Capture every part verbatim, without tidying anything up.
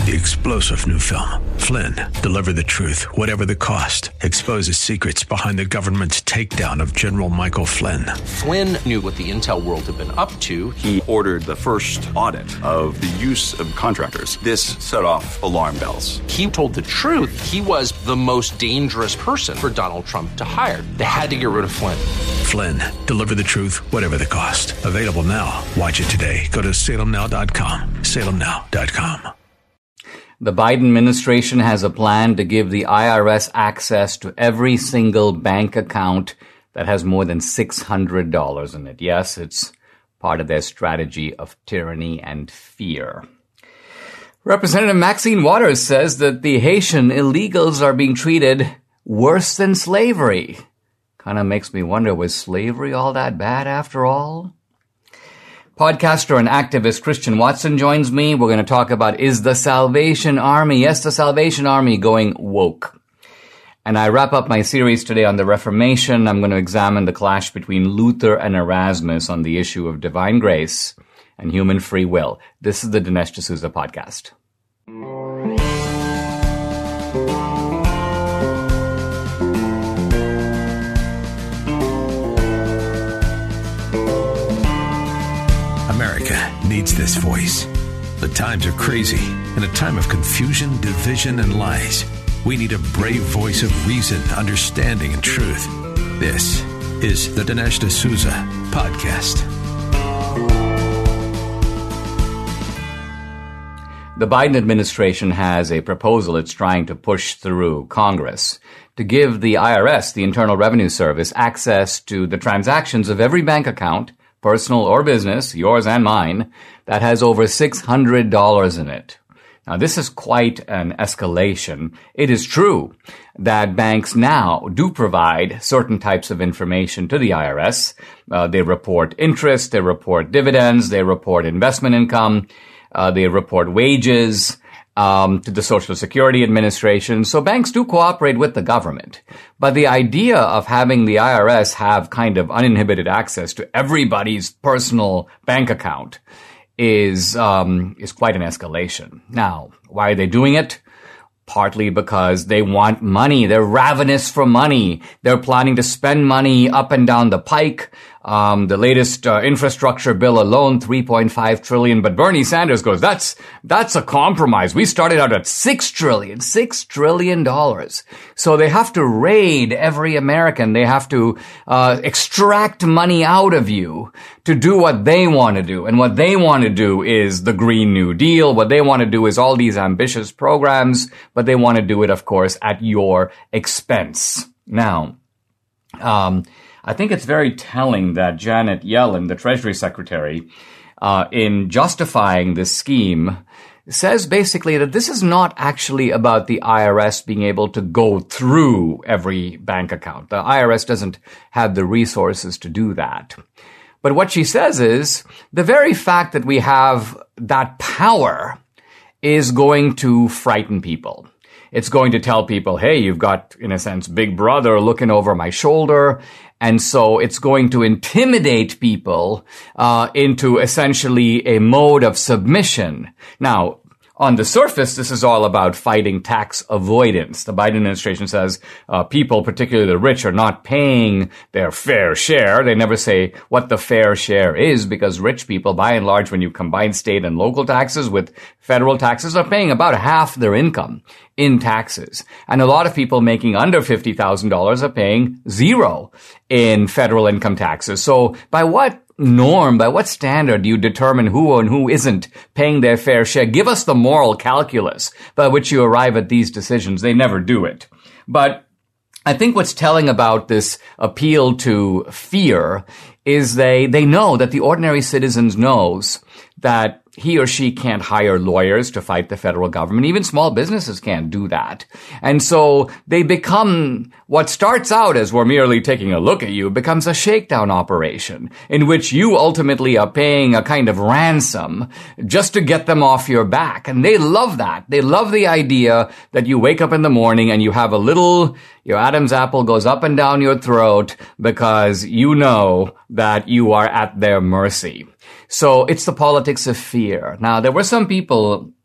the explosive new film, Flynn, Deliver the Truth, Whatever the Cost, exposes secrets behind the government's takedown of General Michael Flynn. Flynn knew what the intel world had been up to. He ordered the first audit of the use of contractors. This set off alarm bells. He told the truth. He was the most dangerous person for Donald Trump to hire. They had to get rid of Flynn. Flynn, Deliver the Truth, Whatever the Cost. Available now. Watch it today. Go to salem now dot com. salem now dot com. The Biden administration has a plan to give the I R S access to every single bank account that has more than six hundred dollars in it. Yes, it's part of their strategy of tyranny and fear. Representative Maxine Waters says that the Haitian illegals are being treated worse than slavery. Kind of makes me wonder, was slavery all that bad after all? Podcaster and activist Christian Watson joins me. We're going to talk about, is the Salvation Army, yes, the Salvation Army, going woke? And I wrap up my series today on the Reformation. I'm going to examine the clash between Luther and Erasmus on the issue of divine grace and human free will. This is the Dinesh D'Souza podcast. America needs this voice. The times are crazy. In a time of confusion, division, and lies, we need a brave voice of reason, understanding, and truth. This is the Dinesh D'Souza podcast. The Biden administration has a proposal it's trying to push through Congress to give the I R S, the Internal Revenue Service, access to the transactions of every bank account, personal or business, yours and mine, that has over six hundred dollars in it. Now, this is quite an escalation. It is true that banks now do provide certain types of information to the I R S. Uh, they report interest, they report dividends, they report investment income, uh, they report wages um, to the Social Security Administration. So banks do cooperate with the government. But the idea of having the I R S have kind of uninhibited access to everybody's personal bank account is um, is quite an escalation. Now, why are they doing it? Partly because they want money. They're ravenous for money. They're planning to spend money up and down the pike. Um, the latest uh, infrastructure bill alone, three point five trillion dollars. But Bernie Sanders goes, that's, that's a compromise. We started out at six trillion dollars, six trillion dollars. So they have to raid every American. They have to, uh, extract money out of you to do what they want to do. And what they want to do is the Green New Deal. What they want to do is all these ambitious programs, but they want to do it, of course, at your expense. Now, um, I think it's very telling that Janet Yellen, the Treasury Secretary, uh, in justifying this scheme, says basically that this is not actually about the I R S being able to go through every bank account. The I R S doesn't have the resources to do that. But what she says is the very fact that we have that power is going to frighten people. It's going to tell people, hey, you've got, in a sense, Big Brother looking over my shoulder. And so it's going to intimidate people uh into essentially a mode of submission. Now, on the surface, this is all about fighting tax avoidance. The Biden administration says uh, people, particularly the rich, are not paying their fair share. They never say what the fair share is, because rich people, by and large, when you combine state and local taxes with federal taxes, are paying about half their income in taxes. And a lot of people making under fifty thousand dollars are paying zero in federal income taxes. So by what norm, by what standard do you determine who and who isn't paying their fair share? Give us the moral calculus by which you arrive at these decisions. They never do it. But I think what's telling about this appeal to fear is they, they know that the ordinary citizens knows that he or she can't hire lawyers to fight the federal government. Even small businesses can't do that. And so they become, what starts out as we're merely taking a look at you becomes a shakedown operation in which you ultimately are paying a kind of ransom just to get them off your back. And they love that. They love the idea that you wake up in the morning and you have a little, your Adam's apple goes up and down your throat because you know that you are at their mercy. So it's the politics of fear. Now, there were some people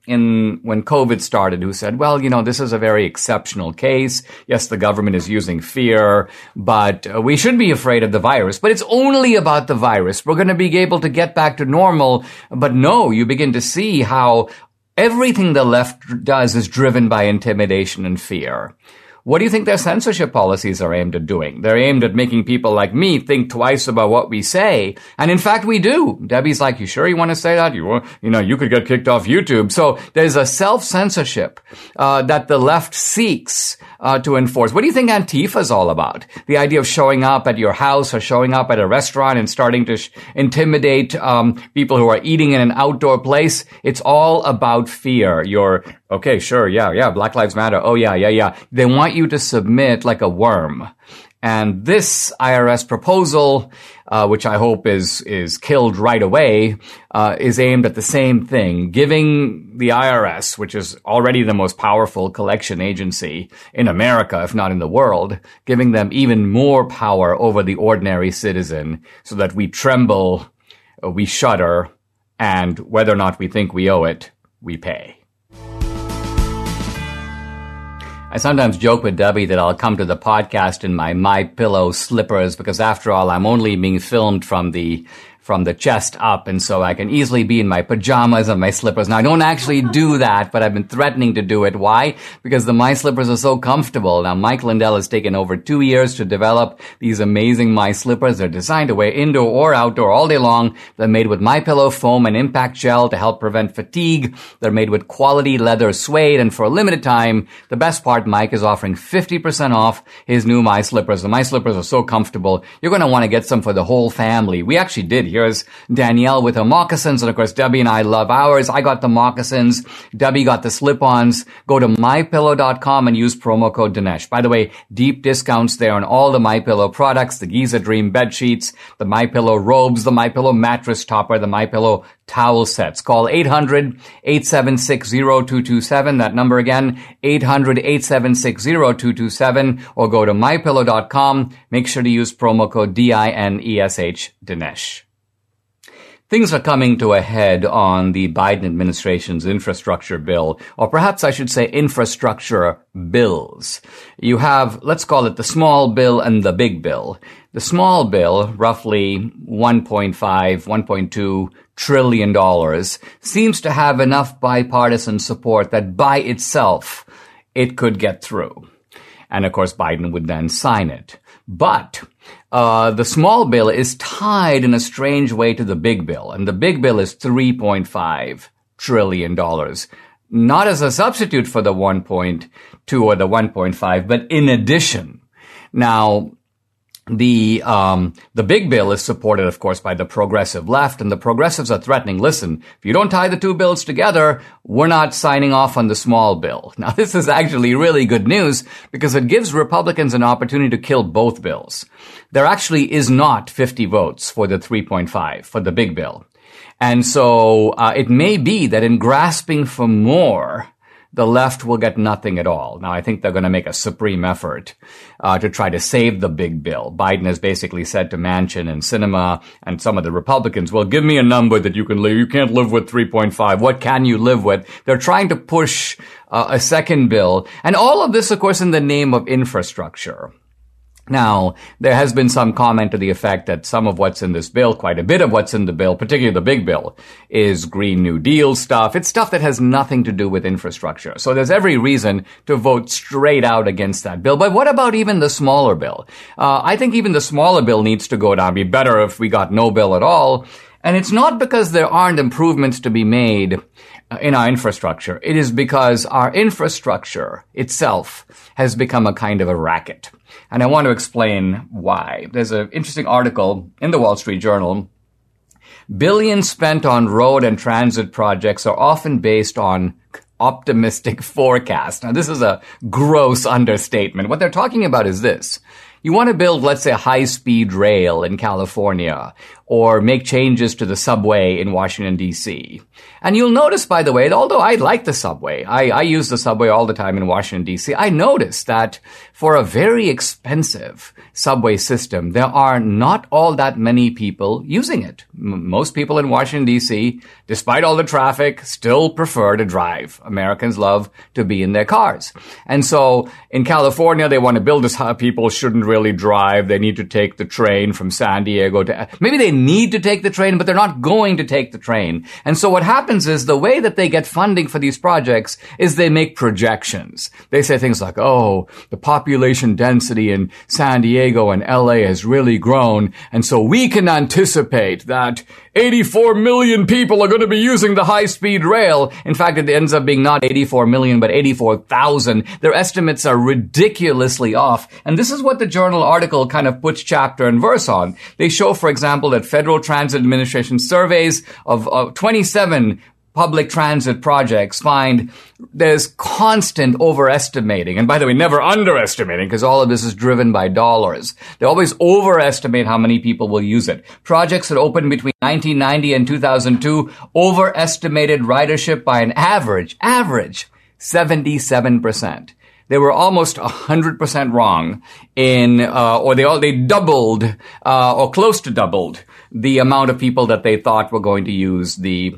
in when COVID started who said, well, you know, this is a very exceptional case. Yes, the government is using fear, but uh, we should be afraid of the virus. But it's only about the virus. We're going to be able to get back to normal. But no, you begin to see how everything the left does is driven by intimidation and fear. What do you think their censorship policies are aimed at doing? They're aimed at making people like me think twice about what we say. And in fact, we do. Debbie's like, you sure you want to say that? You, you know, you could get kicked off YouTube. So there's a self-censorship uh, that the left seeks uh, to enforce. What do you think Antifa is all about? The idea of showing up at your house or showing up at a restaurant and starting to sh- intimidate um, people who are eating in an outdoor place. It's all about fear. You're, okay, sure, yeah, yeah, Black Lives Matter. Oh, yeah, yeah, yeah. They want you to submit like a worm. And this I R S proposal, uh, which I hope is is killed right away, uh, is aimed at the same thing, giving the I R S, which is already the most powerful collection agency in America, if not in the world, giving them even more power over the ordinary citizen so that we tremble, uh, we shudder, and whether or not we think we owe it, we pay. I sometimes joke with Debbie that I'll come to the podcast in my MyPillow slippers because after all, I'm only being filmed from the from the chest up, and so I can easily be in my pajamas and my slippers. Now, I don't actually do that, but I've been threatening to do it. Why? Because the My Slippers are so comfortable. Now, Mike Lindell has taken over two years to develop these amazing My Slippers. They're designed to wear indoor or outdoor all day long. They're made with MyPillow foam and impact gel to help prevent fatigue. They're made with quality leather suede, and for a limited time, the best part, Mike is offering fifty percent off his new My Slippers. The My Slippers are so comfortable. You're going to want to get some for the whole family. We actually did here. Here's Danielle with her moccasins, and of course, Debbie and I love ours. I got the moccasins. Debbie got the slip-ons. Go to my pillow dot com and use promo code Dinesh. By the way, deep discounts there on all the MyPillow products, the Giza Dream bed sheets, the MyPillow robes, the MyPillow mattress topper, the MyPillow towel sets. Call eight hundred, eight seven six, zero two two seven. That number again, eight hundred, eight seven six, zero two two seven, or go to my pillow dot com. Make sure to use promo code D I N E S H, Dinesh. Things are coming to a head on the Biden administration's infrastructure bill, or perhaps I should say infrastructure bills. You have, let's call it the small bill and the big bill. The small bill, roughly one point five, one point two trillion dollars, seems to have enough bipartisan support that by itself it could get through. And of course, Biden would then sign it. But uh the small bill is tied in a strange way to the big bill, and the big bill is three point five trillion dollars. Not as a substitute for the one point two or the one point five, but in addition. Now, The, um, the big bill is supported, of course, by the progressive left, and the progressives are threatening, listen, if you don't tie the two bills together, we're not signing off on the small bill. Now, this is actually really good news because it gives Republicans an opportunity to kill both bills. There actually is not fifty votes for the three point five, for the big bill. And so, uh, it may be that in grasping for more, the left will get nothing at all. Now, I think they're going to make a supreme effort uh, to try to save the big bill. Biden has basically said to Manchin and Sinema and some of the Republicans, well, give me a number that you can live. You can't live with three point five. What can you live with? They're trying to push uh, a second bill. And all of this, of course, in the name of infrastructure. Now, there has been some comment to the effect that some of what's in this bill, quite a bit of what's in the bill, particularly the big bill, is Green New Deal stuff. It's stuff that has nothing to do with infrastructure. So there's every reason to vote straight out against that bill. But what about even the smaller bill? Uh, I think even the smaller bill needs to go down. It'd be better if we got no bill at all. And it's not because there aren't improvements to be made in our infrastructure. It is because our infrastructure itself has become a kind of a racket. And I want to explain why. There's an interesting article in the Wall Street Journal. Billions spent on road and transit projects are often based on optimistic forecasts. Now, this is a gross understatement. What they're talking about is this. You want to build, let's say, a high-speed rail in California, or make changes to the subway in Washington, D C. And you'll notice, by the way, that although I like the subway, I, I use the subway all the time in Washington, D C, I noticed that for a very expensive subway system, there are not all that many people using it. M- most people in Washington, D C, despite all the traffic, still prefer to drive. Americans love to be in their cars. And so in California, they want to build this how people shouldn't really drive. They need to take the train from San Diego to, maybe they need to take the train, but they're not going to take the train. And so what happens is the way that they get funding for these projects is they make projections. They say things like, oh, the population density in San Diego and L A has really grown, and so we can anticipate that eighty-four million people are going to be using the high-speed rail. In fact, it ends up being not eighty-four million, but eighty-four thousand. Their estimates are ridiculously off. And this is what the journal article kind of puts chapter and verse on. They show, for example, that Federal Transit Administration surveys of uh, twenty-seven public transit projects find there's constant overestimating. And by the way, never underestimating, because all of this is driven by dollars. They always overestimate how many people will use it. Projects that opened between nineteen ninety and two thousand two overestimated ridership by an average, average, seventy-seven percent. They were almost one hundred percent wrong in, uh, or they all, they doubled, uh, or close to doubled the amount of people that they thought were going to use the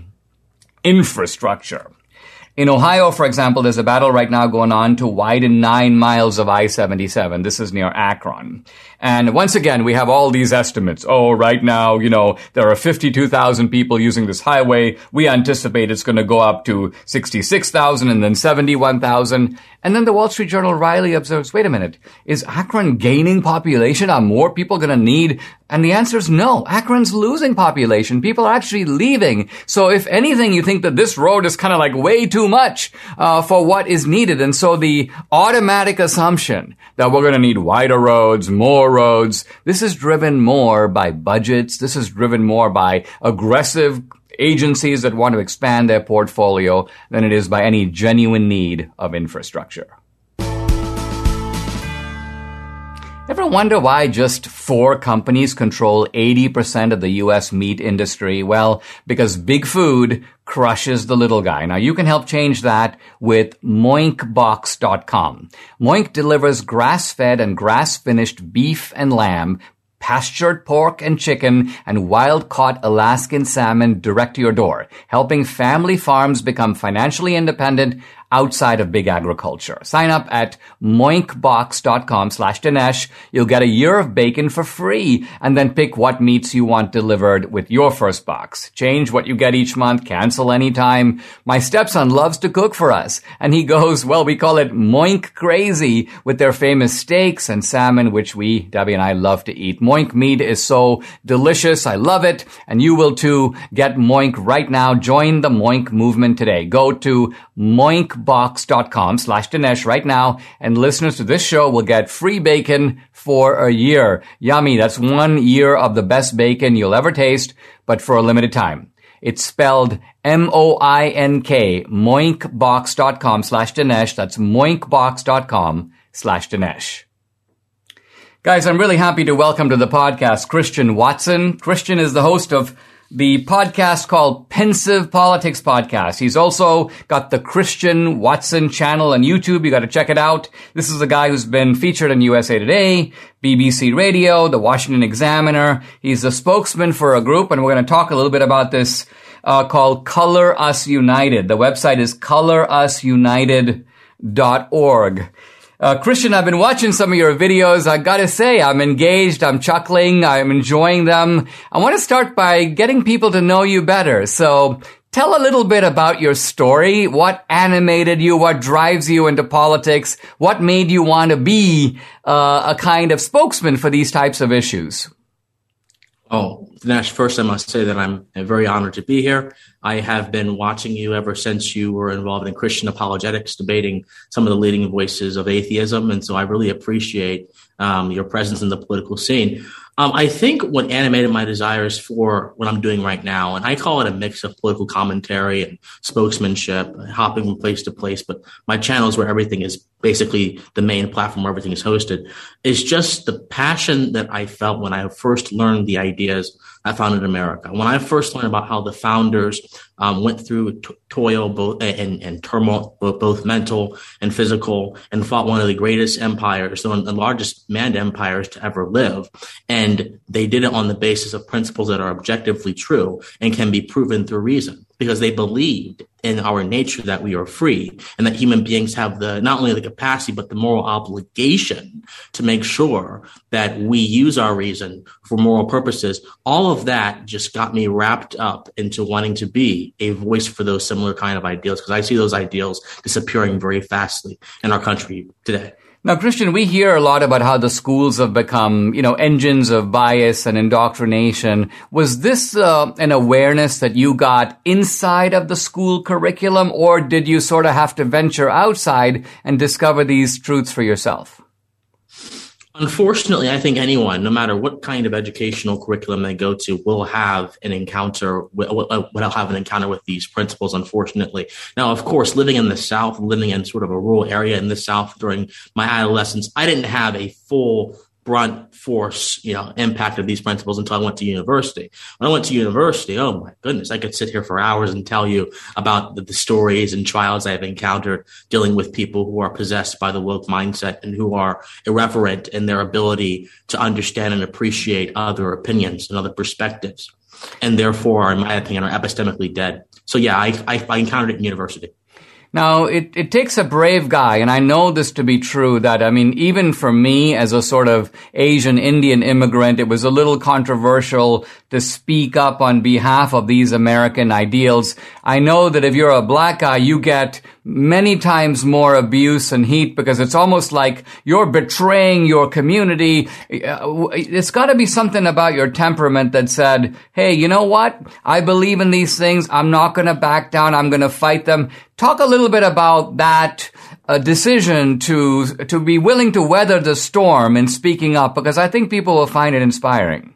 infrastructure. In Ohio, for example, there's a battle right now going on to widen nine miles of I seventy-seven. This is near Akron. And once again, we have all these estimates. Oh, right now, you know, there are fifty-two thousand people using this highway. We anticipate it's going to go up to sixty-six thousand and then seventy-one thousand. And then the Wall Street Journal Riley observes, wait a minute, is Akron gaining population? Are more people going to need? And the answer is no. Akron's losing population. People are actually leaving. So if anything, you think that this road is kind of like way too much uh, for what is needed. And so the automatic assumption that we're going to need wider roads, more roads, this is driven more by budgets. This is driven more by aggressive agencies that want to expand their portfolio than it is by any genuine need of infrastructure. Ever wonder why just four companies control eighty percent of the U S meat industry? Well, because big food crushes the little guy. Now, you can help change that with moink box dot com. Moink delivers grass-fed and grass-finished beef and lamb, pastured pork and chicken, and wild-caught Alaskan salmon direct to your door, helping family farms become financially independent outside of big agriculture. Sign up at moinkbox.com slash Dinesh. You'll get a year of bacon for free, and then pick what meats you want delivered with your first box. Change what you get each month, cancel anytime. My stepson loves to cook for us, and he goes, well, we call it Moink Crazy with their famous steaks and salmon, which we, Debbie and I, love to eat. Moink meat is so delicious. I love it, and you will too. Get Moink right now. Join the Moink movement today. Go to moinkbox.com slash Dinesh right now, and listeners to this show will get free bacon for a year. Yummy. That's one year of the best bacon you'll ever taste, but for a limited time. It's spelled M O I N K, moinkbox.com slash Dinesh. That's moinkbox.com slash Dinesh. Guys, I'm really happy to welcome to the podcast Christian Watson. Christian is the host of the podcast called Pensive Politics Podcast. He's also got the Christian Watson channel on YouTube. You got to check it out. This is a guy who's been featured on U S A Today, B B C Radio, the Washington Examiner. He's the spokesman for a group, and we're going to talk a little bit about this uh, called Color Us United. The website is color us united dot org. Uh, Christian, I've been watching some of your videos. I gotta say, I'm engaged, I'm chuckling, I'm enjoying them. I want to start by getting people to know you better. So tell a little bit about your story. What animated you? What drives you into politics? What made you want to be uh, a kind of spokesman for these types of issues? Oh, Dinesh, first I must say that I'm very honored to be here. I have been watching you ever since you were involved in Christian apologetics, debating some of the leading voices of atheism. And so I really appreciate um, your presence in the political scene. Um, I think what animated my desires for what I'm doing right now, and I call it a mix of political commentary and spokesmanship, hopping from place to place, but my channel is where everything is basically the main platform where everything is hosted, is just the passion that I felt when I first learned the ideas I founded America. When I first learned about how the founders um, went through t- toil both and, and turmoil, both, both mental and physical, and fought one of the greatest empires, one of the largest manned empires to ever live. And they did it on the basis of principles that are objectively true and can be proven through reason, because they believed in our nature that we are free and that human beings have the not only the capacity but the moral obligation to make sure that we use our reason for moral purposes. All of that just got me wrapped up into wanting to be a voice for those similar kind of ideals, because I see those ideals disappearing very fastly in our country today. Now, Christian, we hear a lot about how the schools have become, you know, engines of bias and indoctrination. Was this uh, an awareness that you got inside of the school curriculum, or did you sort of have to venture outside and discover these truths for yourself? Unfortunately, I think anyone, no matter what kind of educational curriculum they go to, will have an encounter, will have an encounter with these principles, unfortunately. Now, of course, living in the South, living in sort of a rural area in the South during my adolescence, I didn't have a full brunt force, you know, impact of these principles until I went to university. When I went to university, oh my goodness, I could sit here for hours and tell you about the, the stories and trials I've encountered dealing with people who are possessed by the woke mindset and who are irreverent in their ability to understand and appreciate other opinions and other perspectives, and therefore, in my opinion, are epistemically dead. So yeah, I, I, I encountered it in university. Now, it, it takes a brave guy, and I know this to be true, that, I mean, even for me as a sort of Asian Indian immigrant, it was a little controversial to speak up on behalf of these American ideals. I know that if you're a black guy, you get many times more abuse and heat because it's almost like you're betraying your community. It's got to be something about your temperament that said, hey, you know what? I believe in these things. I'm not going to back down. I'm going to fight them. Talk a little bit about that uh, decision to to be willing to weather the storm in speaking up, because I think people will find it inspiring.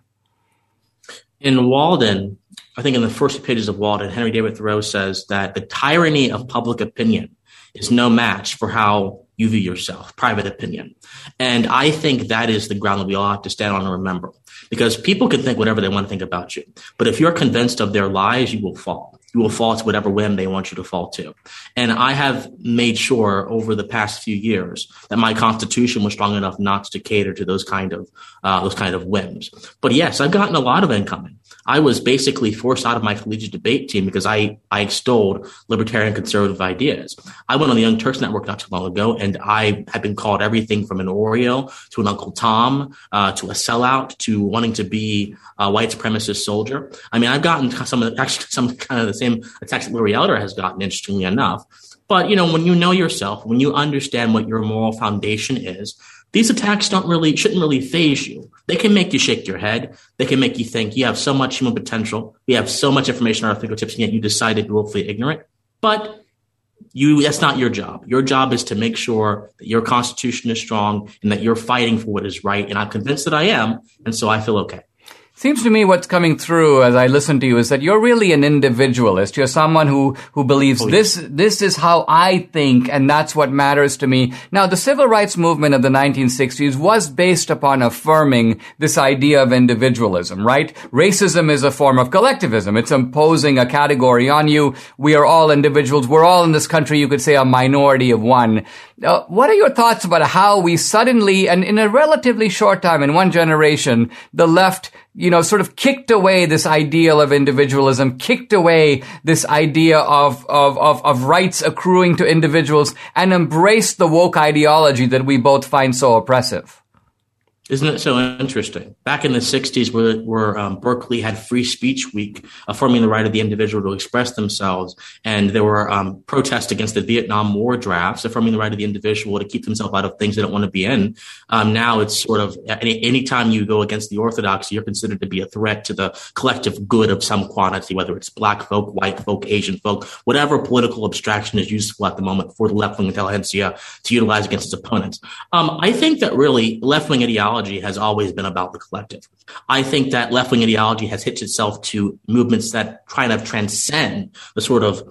In Walden, I think in the first pages of Walden, Henry David Thoreau says that the tyranny of public opinion is no match for how you view yourself, private opinion. And I think that is the ground that we all have to stand on and remember, because people can think whatever they want to think about you. But if you're convinced of their lies, you will fall. You will fall to whatever whim they want you to fall to. And I have made sure over the past few years that my constitution was strong enough not to cater to those kind of uh, those kind of whims. But yes, I've gotten a lot of incoming. I was basically forced out of my collegiate debate team because I, I extolled libertarian conservative ideas. I went on the Young Turks Network not too long ago, and I had been called everything from an Oreo to an Uncle Tom, uh, to a sellout, to wanting to be a white supremacist soldier. I mean, I've gotten some of the, actually some kind of the same attacks that Larry Elder has gotten, interestingly enough. But, you know, when you know yourself, when you understand what your moral foundation is, these attacks don't really, shouldn't really faze you. They can make you shake your head. They can make you think you have so much human potential. We have so much information at our fingertips, and yet you decide to be willfully ignorant. But you, that's not your job. Your job is to make sure that your constitution is strong and that you're fighting for what is right. And I'm convinced that I am. And so I feel okay. Seems to me what's coming through as I listen to you is that you're really an individualist. You're someone who, who believes oh, yeah. this, this is how I think, and that's what matters to me. Now, the civil rights movement of the nineteen sixties was based upon affirming this idea of individualism, right? Racism is a form of collectivism. It's imposing a category on you. We are all individuals. We're all in this country, you could say, a minority of one. Uh, what are your thoughts about how we suddenly, and in a relatively short time, in one generation, the left, you know, sort of kicked away this ideal of individualism, kicked away this idea of, of, of, of rights accruing to individuals, and embraced the woke ideology that we both find so oppressive? Isn't it so interesting? Back in the sixties, where, where um, Berkeley had Free Speech Week, affirming the right of the individual to express themselves, and there were um, protests against the Vietnam War drafts, affirming the right of the individual to keep themselves out of things they don't want to be in. Um, now it's sort of any anytime you go against the orthodoxy, you're considered to be a threat to the collective good of some quantity, whether it's black folk, white folk, Asian folk, whatever political abstraction is useful at the moment for the left-wing intelligentsia to utilize against its opponents. Um, I think that really left-wing ideology has always been about the collective. I think that left-wing ideology has hitched itself to movements that try to transcend the sort of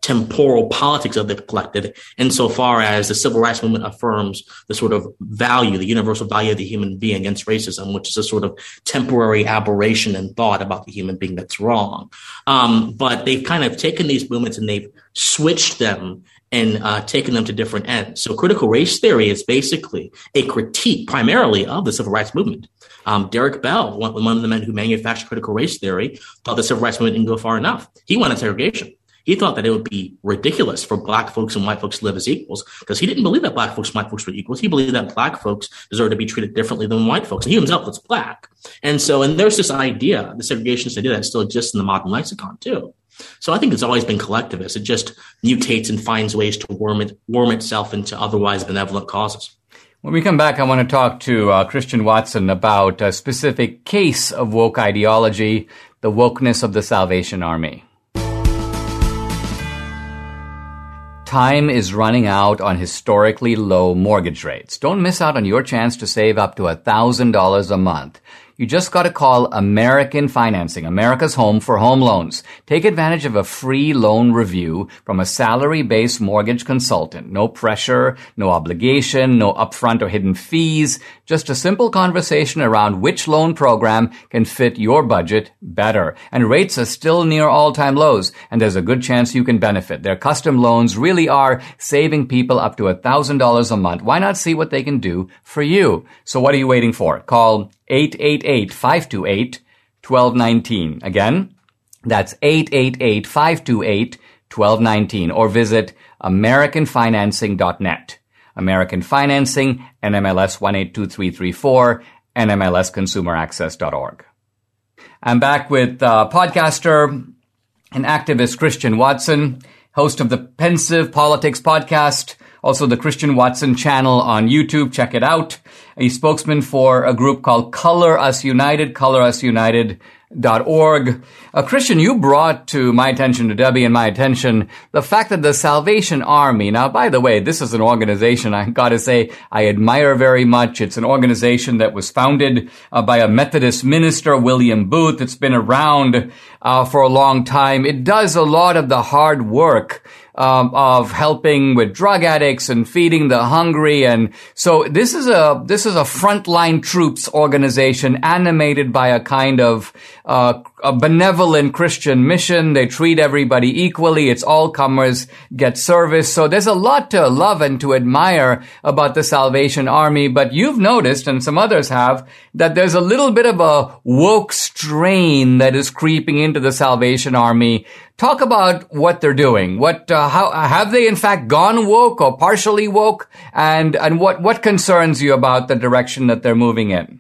temporal politics of the collective, insofar as the civil rights movement affirms the sort of value, the universal value of the human being against racism, which is a sort of temporary aberration in thought about the human being that's wrong. Um, but they've kind of taken these movements and they've switched them and uh, taken them to different ends. So critical race theory is basically a critique primarily of the civil rights movement. Um, Derek Bell, one, one of the men who manufactured critical race theory, thought the civil rights movement didn't go far enough. He wanted segregation. He thought that it would be ridiculous for black folks and white folks to live as equals, because he didn't believe that black folks and white folks were equals. He believed that black folks deserved to be treated differently than white folks. And he himself was black. And so, and there's this idea, the segregationist idea that still exists in the modern lexicon too. So I think it's always been collectivist. It just mutates and finds ways to worm it, worm itself into otherwise benevolent causes. When we come back, I want to talk to uh, Christian Watson about a specific case of woke ideology, the wokeness of the Salvation Army. Time is running out on historically low mortgage rates. Don't miss out on your chance to save up to one thousand dollars a month. You just got to call American Financing, America's home for home loans. Take advantage of a free loan review from a salary-based mortgage consultant. No pressure, no obligation, no upfront or hidden fees. Just a simple conversation around which loan program can fit your budget better. And rates are still near all-time lows, and there's a good chance you can benefit. Their custom loans really are saving people up to one thousand dollars a month. Why not see what they can do for you? So what are you waiting for? Call eight eight eight, five two eight, one two one nine. Again, that's eight eight eight, five two eight, one two one nine, or visit american financing dot net. American Financing, N M L S one eight two three three four, N M L S consumer access dot org. I'm back with uh, podcaster and activist Christian Watson, host of the Pensive Politics podcast, also the Christian Watson channel on YouTube. Check it out. A spokesman for a group called Color Us United, color us united dot org. Uh, Christian, you brought to my attention, to Debbie and my attention, the fact that the Salvation Army, now, by the way, this is an organization I got to say I admire very much. It's an organization that was founded uh, by a Methodist minister, William Booth. It's been around uh, for a long time. It does a lot of the hard work Um, of helping with drug addicts and feeding the hungry. And so this is a, this is a frontline troops organization animated by a kind of, uh, a benevolent Christian mission. They treat everybody equally. It's all comers get service. So there's a lot to love and to admire about the Salvation Army. But you've noticed, and some others have, that there's a little bit of a woke strain that is creeping into the Salvation Army. Talk about what they're doing. What, uh, how, have they in fact gone woke or partially woke? And, and what, what concerns you about the direction that they're moving in?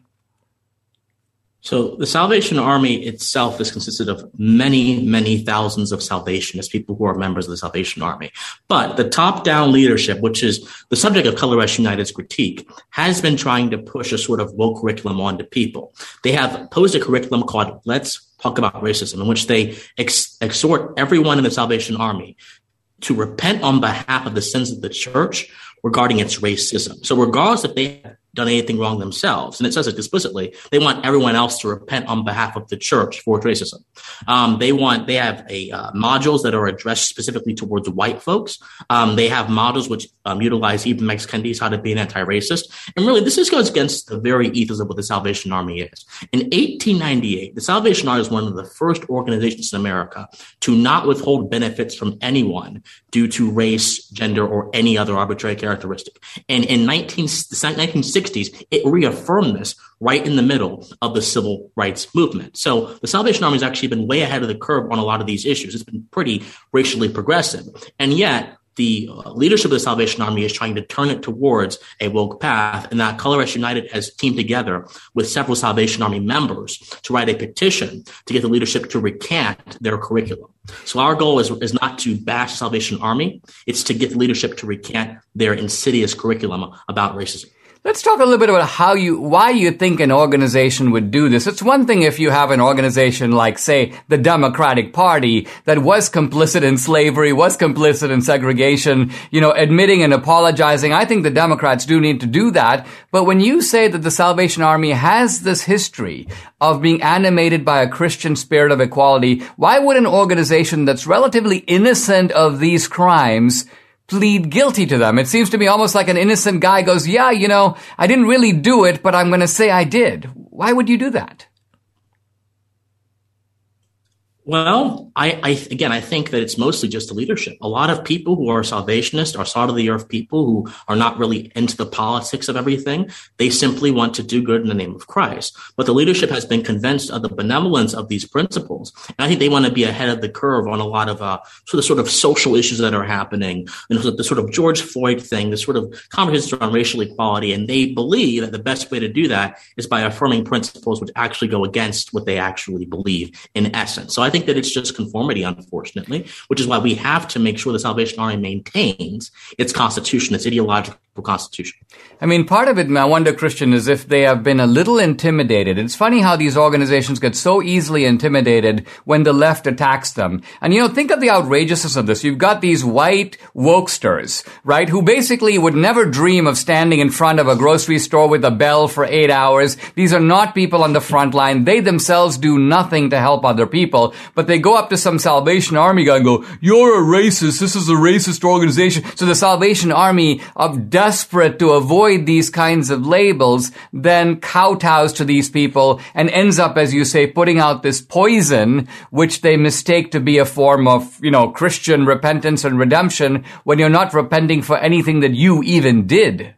So the Salvation Army itself is consisted of many, many thousands of Salvationists, people who are members of the Salvation Army. But the top-down leadership, which is the subject of Color Us United's critique, has been trying to push a sort of woke curriculum onto people. They have posed a curriculum called Let's Talk About Racism, in which they ex- exhort everyone in the Salvation Army to repent on behalf of the sins of the church regarding its racism. So regardless if they have done anything wrong themselves, and it says it explicitly, they want everyone else to repent on behalf of the church for racism. Um, they want, they have a uh, modules that are addressed specifically towards white folks. Um, they have modules which um, utilize Ibn Kendi's How to Be an Anti-Racist. And really, this just goes against the very ethos of what the Salvation Army is. In eighteen ninety-eight, the Salvation Army was one of the first organizations in America to not withhold benefits from anyone due to race, gender, or any other arbitrary characteristic. And in nineteen sixties, it reaffirmed this right in the middle of the civil rights movement. So the Salvation Army has actually been way ahead of the curve on a lot of these issues. It's been pretty racially progressive. And yet the leadership of the Salvation Army is trying to turn it towards a woke path, and that Color Us United has teamed together with several Salvation Army members to write a petition to get the leadership to recant their curriculum. So our goal is, is not to bash Salvation Army. It's to get the leadership to recant their insidious curriculum about racism. Let's talk a little bit about how you, why you think an organization would do this. It's one thing if you have an organization like, say, the Democratic Party that was complicit in slavery, was complicit in segregation, you know, admitting and apologizing. I think the Democrats do need to do that. But when you say that the Salvation Army has this history of being animated by a Christian spirit of equality, why would an organization that's relatively innocent of these crimes plead guilty to them? It seems to me almost like an innocent guy goes, yeah, you know, I didn't really do it, but I'm going to say I did. Why would you do that? Well, I, I again, I think that it's mostly just the leadership. A lot of people who are salvationists are salt of the earth people who are not really into the politics of everything. They simply want to do good in the name of Christ. But the leadership has been convinced of the benevolence of these principles. And I think they want to be ahead of the curve on a lot of uh, sort of sort of social issues that are happening. You know, the sort of George Floyd thing, the sort of conversations around racial equality. And they believe that the best way to do that is by affirming principles which actually go against what they actually believe in essence. So I think I think that it's just conformity, unfortunately, which is why we have to make sure the Salvation Army maintains its constitution, its ideological constitution. I mean, part of it, I wonder, Christian, is if they have been a little intimidated. It's funny how these organizations get so easily intimidated when the left attacks them. And, you know, think of the outrageousness of this. You've got these white wokesters, right, who basically would never dream of standing in front of a grocery store with a bell for eight hours. These are not people on the front line. They themselves do nothing to help other people. But they go up to some Salvation Army guy and go, you're a racist. This is a racist organization. So the Salvation Army, of desperate to avoid these kinds of labels, then kowtows to these people and ends up, as you say, putting out this poison, which they mistake to be a form of, you know, Christian repentance and redemption when you're not repenting for anything that you even did.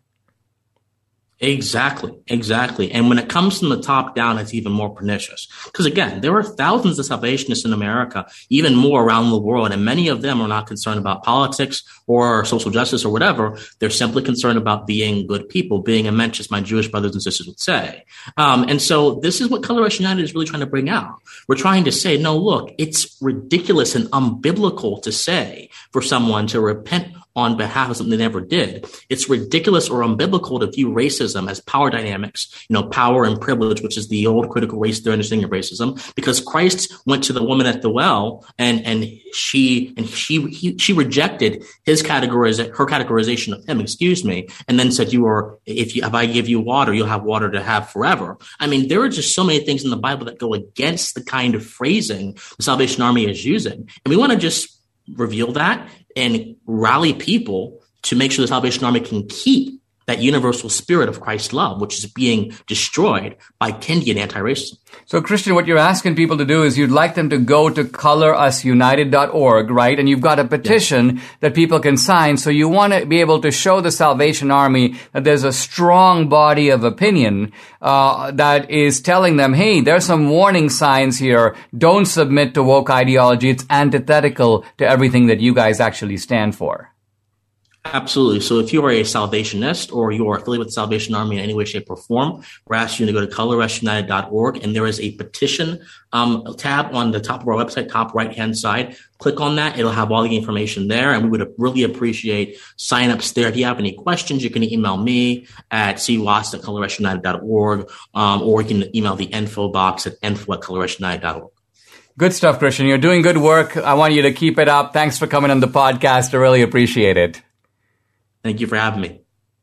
Exactly, exactly. And when it comes from the top down, it's even more pernicious. Because again, there are thousands of Salvationists in America, even more around the world, and many of them are not concerned about politics or social justice or whatever. They're simply concerned about being good people, being a mensch, as my Jewish brothers and sisters would say. Um, and so this is what Color Rush United is really trying to bring out. We're trying to say, no, look, it's ridiculous and unbiblical to say for someone to repent on behalf of something they never did. It's ridiculous or unbiblical to view racism as power dynamics, you know, power and privilege, which is the old critical race theory understanding of racism, because Christ went to the woman at the well and, and she, and she, he, she rejected his categorization, her categorization of him, excuse me, and then said, you are, if you, if I give you water, you'll have water to have forever. I mean, there are just so many things in the Bible that go against the kind of phrasing the Salvation Army is using. And we want to just reveal that and rally people to make sure the Salvation Army can keep that universal spirit of Christ's love, which is being destroyed by Kendian anti-racism. So, Christian, what you're asking people to do is you'd like them to go to color us united dot org, right? And you've got a petition yes. that people can sign. So you want to be able to show the Salvation Army that there's a strong body of opinion uh, that is telling them, hey, there's some warning signs here. Don't submit to woke ideology. It's antithetical to everything that you guys actually stand for. Absolutely. So if you are a Salvationist or you are affiliated with the Salvation Army in any way, shape, or form, we're asking you to go to color rush united dot org, and there is a petition um, tab on the top of our website, top right-hand side. Click on that. It'll have all the information there, and we would really appreciate sign-ups there. If you have any questions, you can email me at c watts at color rush united dot org, um, or you can email the info box at info at color rush united dot org. Good stuff, Christian. You're doing good work. I want you to keep it up. Thanks for coming on the podcast. I really appreciate it. Thank you for having me.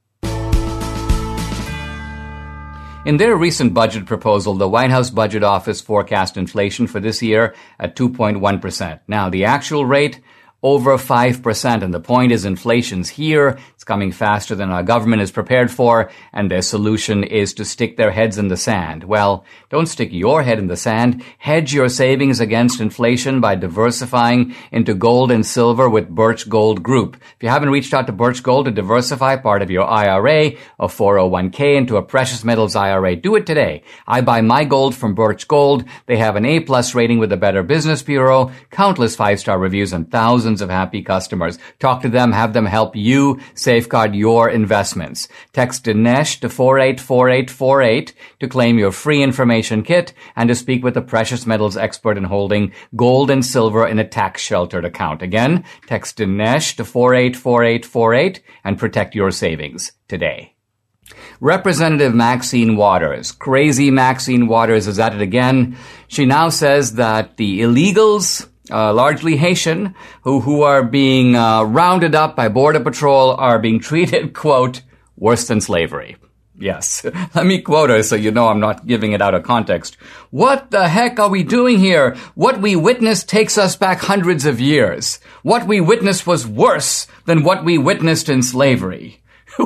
In their recent budget proposal, the White House Budget Office forecast inflation for this year at two point one percent. Now, the actual rate, over five percent. And the point is inflation's here. It's coming faster than our government is prepared for. And their solution is to stick their heads in the sand. Well, don't stick your head in the sand. Hedge your savings against inflation by diversifying into gold and silver with Birch Gold Group. If you haven't reached out to Birch Gold to diversify part of your I R A or four oh one k into a precious metals I R A, do it today. I buy my gold from Birch Gold. They have an A-plus rating with the Better Business Bureau, countless five-star reviews, and thousands of happy customers. Talk to them, have them help you safeguard your investments. Text Dinesh to four eight four eight four eight to claim your free information kit and to speak with a precious metals expert in holding gold and silver in a tax-sheltered account. Again, text Dinesh to four eight four eight four eight and protect your savings today. Representative Maxine Waters, crazy Maxine Waters, is at it again. She now says that the illegals, uh, largely Haitian, who, who are being uh, rounded up by Border Patrol are being treated, quote, worse than slavery. Yes. Let me quote her so you know I'm not giving it out of context. What the heck are we doing here? What we witnessed takes us back hundreds of years. What we witnessed was worse than what we witnessed in slavery.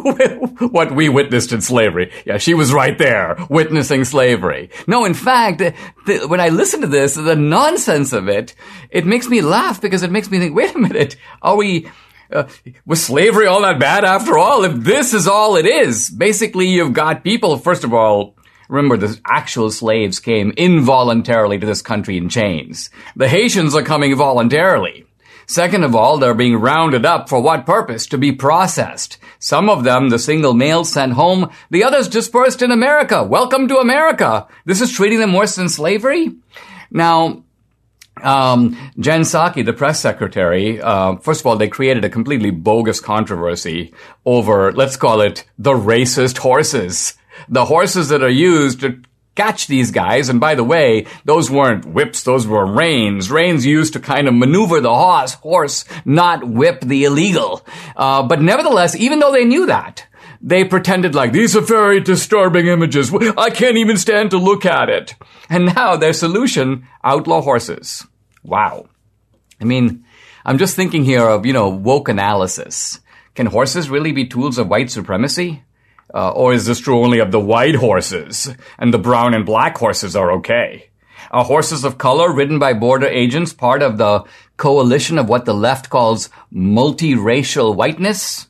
What we witnessed in slavery. Yeah, she was right there, witnessing slavery. No, in fact, the, when I listen to this, the nonsense of it, it makes me laugh because it makes me think, wait a minute, are we... Uh, was slavery all that bad after all? If this is all it is, basically you've got people, first of all, remember the actual slaves came involuntarily to this country in chains. The Haitians are coming voluntarily. Second of all, they're being rounded up for what purpose? To be processed. Some of them, the single males sent home, the others dispersed in America. Welcome to America. This is treating them worse than slavery? Now, Um, Jen Psaki, the press secretary, uh, first of all, they created a completely bogus controversy over, let's call it, the racist horses. The horses that are used to catch these guys. And by the way, those weren't whips, those were reins. Reins used to kind of maneuver the horse, horse, not whip the illegal. Uh, but nevertheless, even though they knew that, they pretended like, these are very disturbing images. I can't even stand to look at it. And now their solution, outlaw horses. Wow. I mean, I'm just thinking here of, you know, woke analysis. Can horses really be tools of white supremacy? Uh, or is this true only of the white horses and the brown and black horses are okay? Are horses of color ridden by border agents part of the coalition of what the left calls multiracial whiteness?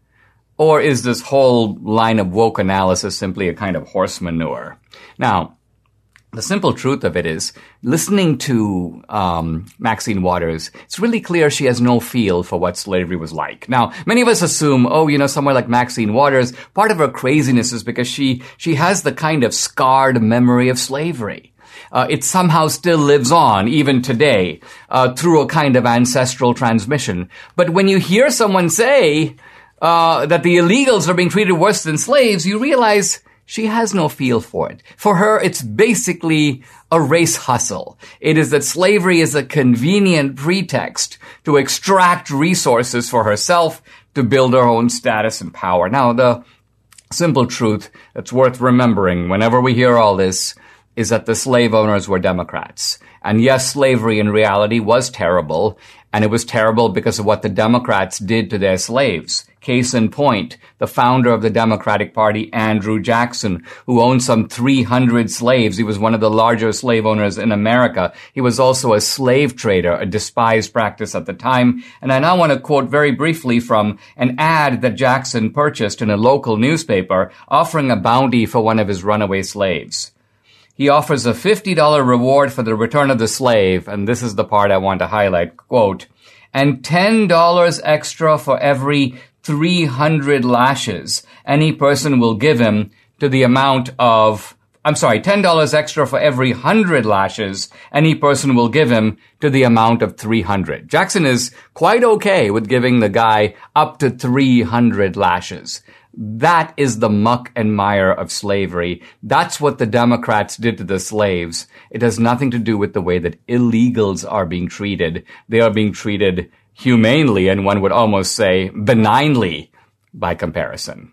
Or is this whole line of woke analysis simply a kind of horse manure? Now, the simple truth of it is, listening to um Maxine Waters, it's really clear she has no feel for what slavery was like. Now, many of us assume, oh, you know, somewhere like Maxine Waters, part of her craziness is because she she has the kind of scarred memory of slavery. Uh, it somehow still lives on, even today, uh, through a kind of ancestral transmission. But when you hear someone say uh that the illegals are being treated worse than slaves, you realize she has no feel for it. For her, it's basically a race hustle. It is that slavery is a convenient pretext to extract resources for herself to build her own status and power. Now, the simple truth that's worth remembering whenever we hear all this is that the slave owners were Democrats. And yes, slavery in reality was terrible, and it was terrible because of what the Democrats did to their slaves. Case in point, the founder of the Democratic Party, Andrew Jackson, who owned some three hundred slaves. He was one of the larger slave owners in America. He was also a slave trader, a despised practice at the time. And I now want to quote very briefly from an ad that Jackson purchased in a local newspaper offering a bounty for one of his runaway slaves. He offers a fifty dollars reward for the return of the slave, and this is the part I want to highlight, quote, and ten dollars extra for every three hundred lashes any person will give him to the amount of, I'm sorry, ten dollars extra for every one hundred lashes any person will give him to the amount of three hundred. Jackson is quite okay with giving the guy up to three hundred lashes. That is the muck and mire of slavery. That's what the Democrats did to the slaves. It has nothing to do with the way that illegals are being treated. They are being treated humanely, and one would almost say benignly by comparison.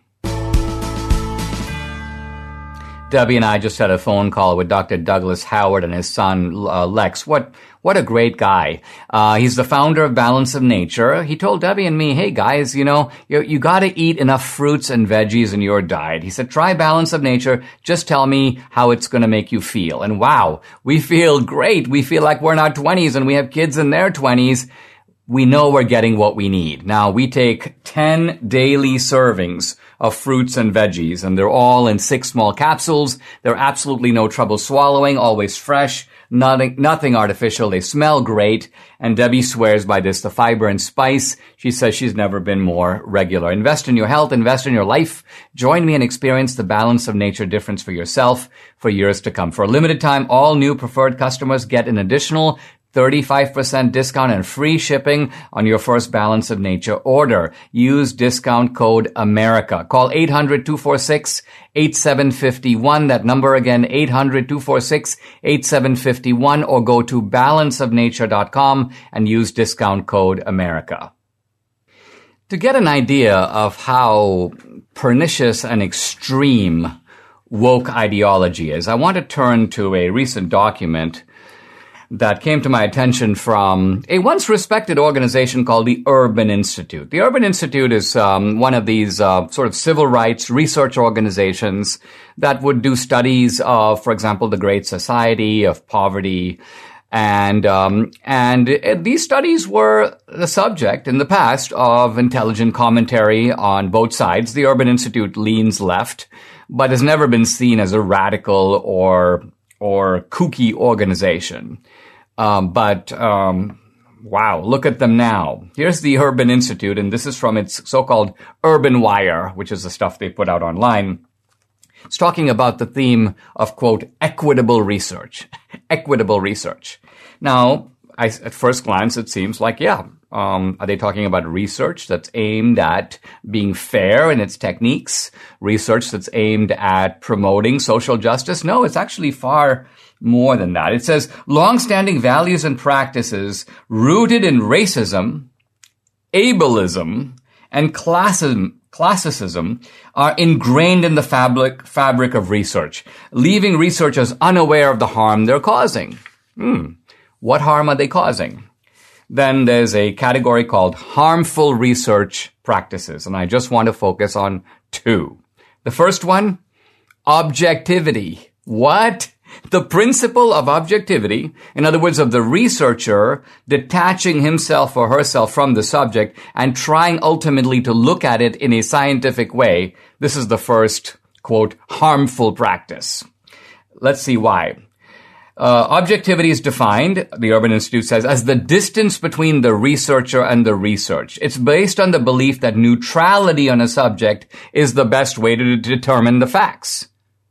Debbie and I just had a phone call with Doctor Douglas Howard and his son, uh, Lex. What, what a great guy. Uh, he's the founder of Balance of Nature. He told Debbie and me, hey guys, you know, you, you gotta eat enough fruits and veggies in your diet. He said, try Balance of Nature. Just tell me how it's gonna make you feel. And wow, we feel great. We feel like we're in our twenties and we have kids in their twenties. We know we're getting what we need. Now, we take ten daily servings of fruits and veggies, and they're all in six small capsules. They're absolutely no trouble swallowing, always fresh, nothing, nothing artificial. They smell great, and Debbie swears by this, the fiber and spice. She says she's never been more regular. Invest in your health, invest in your life. Join me and experience the Balance of Nature difference for yourself for years to come. For a limited time, all new preferred customers get an additional thirty-five percent discount and free shipping on your first Balance of Nature order. Use discount code America. Call eight hundred, two four six, eight seven five one. That number again, eight hundred, two four six, eight seven five one, or go to balance of nature dot com and use discount code America. To get an idea of how pernicious and extreme woke ideology is, I want to turn to a recent document that came to my attention from a once respected organization called the Urban Institute. The Urban Institute is um, one of these uh, sort of civil rights research organizations that would do studies of, for example, the Great Society, of poverty. And, um, and it, these studies were the subject in the past of intelligent commentary on both sides. The Urban Institute leans left, but has never been seen as a radical or, or kooky organization. Um, but, um, wow, look at them now. Here's the Urban Institute, and this is from its so-called Urban Wire, which is the stuff they put out online. It's talking about the theme of, quote, equitable research. Equitable research. Now, I, at first glance, it seems like, yeah, um, are they talking about research that's aimed at being fair in its techniques? Research that's aimed at promoting social justice? No, it's actually far more than that. It says, long-standing values and practices rooted in racism, ableism, and classism, classicism are ingrained in the fabric, fabric of research, leaving researchers unaware of the harm they're causing. Hmm. What harm are they causing? Then there's a category called harmful research practices, and I just want to focus on two. The first one, objectivity. What? The principle of objectivity, in other words, of the researcher detaching himself or herself from the subject and trying ultimately to look at it in a scientific way. This is the first, quote, harmful practice. Let's see why. Uh, objectivity is defined, the Urban Institute says, as the distance between the researcher and the research. It's based on the belief that neutrality on a subject is the best way to determine the facts.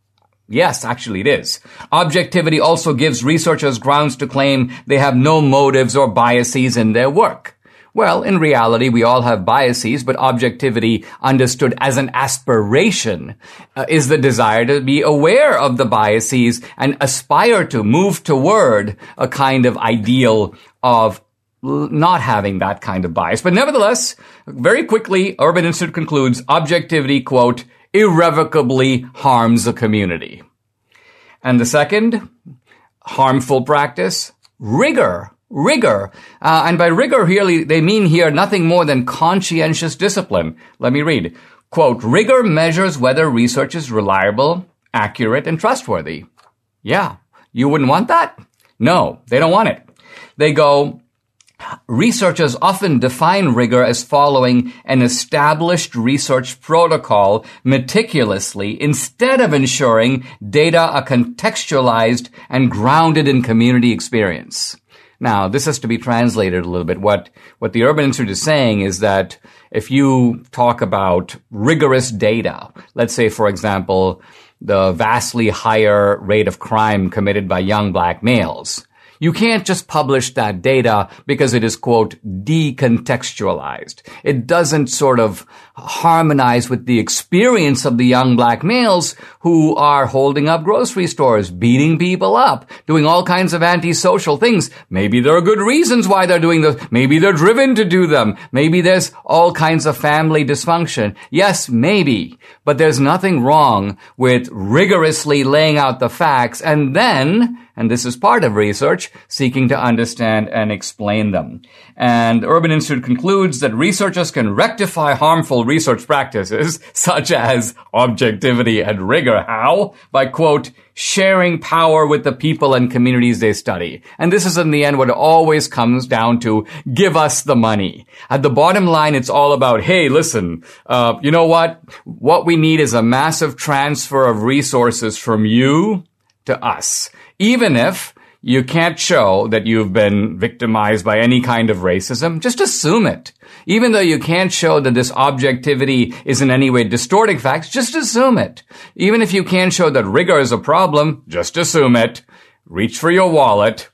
Yes, actually it is. Objectivity also gives researchers grounds to claim they have no motives or biases in their work. Well, in reality, we all have biases, but objectivity, understood as an aspiration, uh, is the desire to be aware of the biases and aspire to move toward a kind of ideal of not having that kind of bias. But nevertheless, very quickly, Urban Institute concludes, objectivity, quote, irrevocably harms a community. And the second, harmful practice, rigor. Rigor. Uh, and by rigor here, they mean here nothing more than conscientious discipline. Let me read. Quote, rigor measures whether research is reliable, accurate, and trustworthy. Yeah. You wouldn't want that? No, they don't want it. They go, researchers often define rigor as following an established research protocol meticulously instead of ensuring data are contextualized and grounded in community experience. Now, this has to be translated a little bit. What, what the Urban Institute is saying is that if you talk about rigorous data, let's say, for example, the vastly higher rate of crime committed by young black males, you can't just publish that data because it is, quote, decontextualized. It doesn't sort of harmonize with the experience of the young black males who are holding up grocery stores, beating people up, doing all kinds of antisocial things. Maybe there are good reasons why they're doing those. Maybe they're driven to do them. Maybe there's all kinds of family dysfunction. Yes, maybe. But there's nothing wrong with rigorously laying out the facts and then, and this is part of research, seeking to understand and explain them. And Urban Institute concludes that researchers can rectify harmful research practices, such as objectivity and rigor. How? By, quote, sharing power with the people and communities they study. And this is in the end what it always comes down to, give us the money. At the bottom line, it's all about, hey, listen, uh, you know what? What we need is a massive transfer of resources from you to us. Even if you can't show that you've been victimized by any kind of racism, just assume it. Even though you can't show that this objectivity is in any way distorting facts, just assume it. Even if you can't show that rigor is a problem, just assume it. Reach for your wallet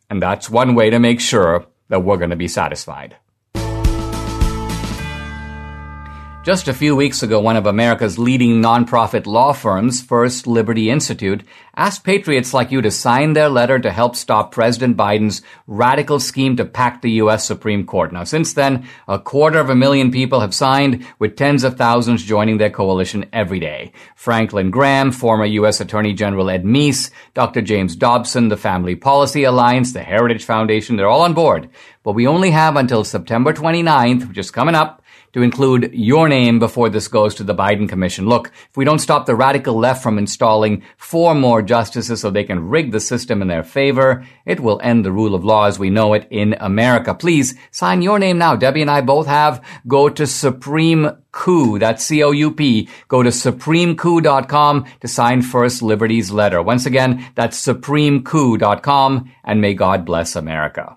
And that's one way to make sure that we're going to be satisfied. Just a few weeks ago, one of America's leading nonprofit law firms, First Liberty Institute, asked patriots like you to sign their letter to help stop President Biden's radical scheme to pack the U S Supreme Court. Now, since then, a quarter of a million people have signed, with tens of thousands joining their coalition every day. Franklin Graham, former U S Attorney General Ed Meese, Doctor James Dobson, the Family Policy Alliance, the Heritage Foundation, they're all on board. But we only have until September twenty-ninth, which is coming up, to include your name before this goes to the Biden Commission. Look, if we don't stop the radical left from installing four more justices so they can rig the system in their favor, it will end the rule of law as we know it in America. Please sign your name now. Debbie and I both have. Go to Supreme Coup. That's C O U P. Go to supreme coup dot com to sign First Liberty's letter. Once again, that's supreme coup dot com, and may God bless America.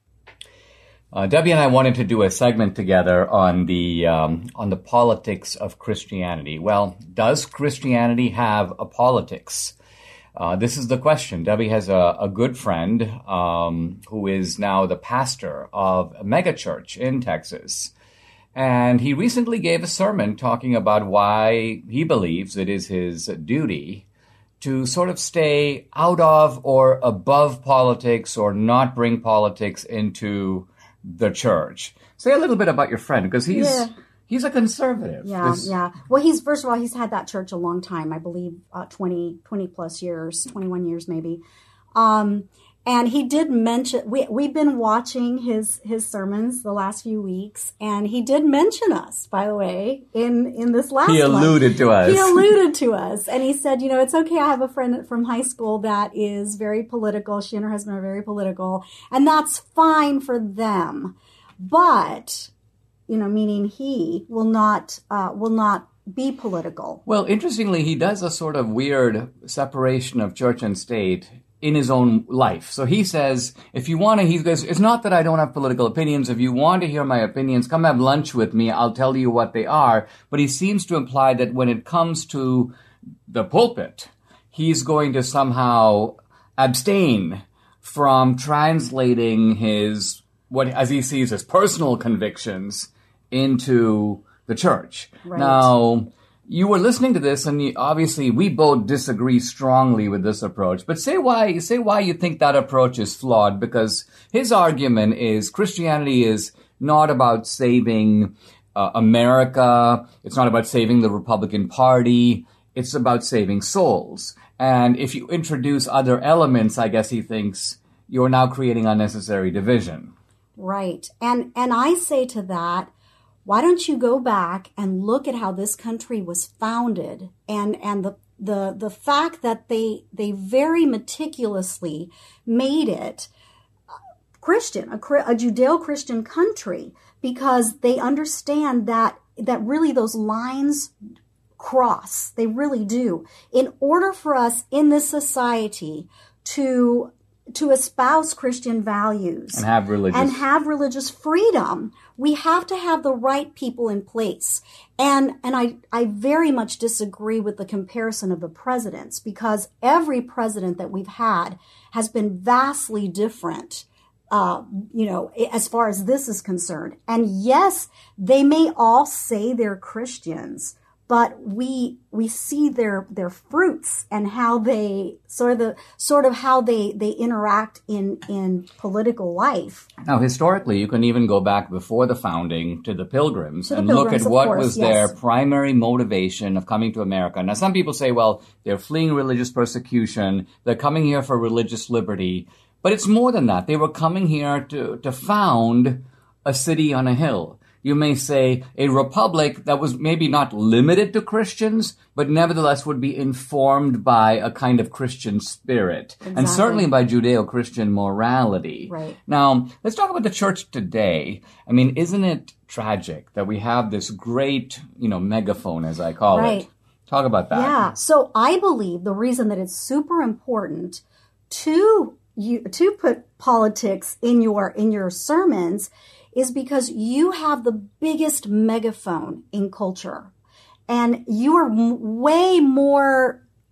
Uh, Debbie and I wanted to do a segment together on the um, on the politics of Christianity. Well, does Christianity have a politics? Uh, this is the question. Debbie has a, a good friend um, who is now the pastor of a megachurch in Texas. And he recently gave a sermon talking about why he believes it is his duty to sort of stay out of or above politics or not bring politics into the church. Say a little bit about your friend, because he's yeah. he's a conservative. Yeah, This, yeah. Well, he's first of all, he's had that church a long time. I believe uh, twenty, twenty plus years, twenty-one years maybe. Um, and he did mention we we've been watching his his sermons the last few weeks, and he did mention us, by the way, in in this last. He alluded one. to us. He alluded to us, and he said, you know, it's okay. I have a friend from high school that is very political. She and her husband are very political, and that's fine for them. But, you know, meaning he will not uh, will not be political. Well, interestingly, he does a sort of weird separation of church and state in his own life. So he says, if you want to, he goes, it's not that I don't have political opinions. If you want to hear my opinions, come have lunch with me. I'll tell you what they are. But he seems to imply that when it comes to the pulpit, he's going to somehow abstain from translating his, what as he sees as personal convictions into the church. Right. Now, you were listening to this, and you, obviously we both disagree strongly with this approach. But say why say why you think that approach is flawed, because his argument is Christianity is not about saving uh, America. It's not about saving the Republican Party. It's about saving souls. And if you introduce other elements, I guess he thinks you're now creating unnecessary division. Right. And and I say to that, why don't you go back and look at how this country was founded, and, and the, the, the fact that they, they very meticulously made it Christian, a, a Judeo-Christian country, because they understand that, that really those lines cross. They really do. In order for us in this society to to espouse Christian values and have religious and have religious freedom, we have to have the right people in place. And and I, I very much disagree with the comparison of the presidents, because every president that we've had has been vastly different, uh, you know, as far as this is concerned. And yes, they may all say they're Christians, but we we see their their fruits and how they sort of the, sort of how they, they interact in, in political life. Now, historically, you can even go back before the founding to the Pilgrims To the and Pilgrims, look at of what course, was yes. their primary motivation of coming to America. Now, some people say, well, they're fleeing religious persecution. They're coming here for religious liberty. But it's more than that. They were coming here to, to found a city on a hill. You may say a republic that was maybe not limited to Christians, but nevertheless would be informed by a kind of Christian spirit, Exactly. and certainly by Judeo-Christian morality. Right. Now, let's talk about the church today. I mean, isn't it tragic that we have this great, you know, megaphone, as I call Right. it? Talk about that. Yeah. So I believe the reason that it's super important to you to put politics in your in your sermons is because you have the biggest megaphone in culture, and you are m- way more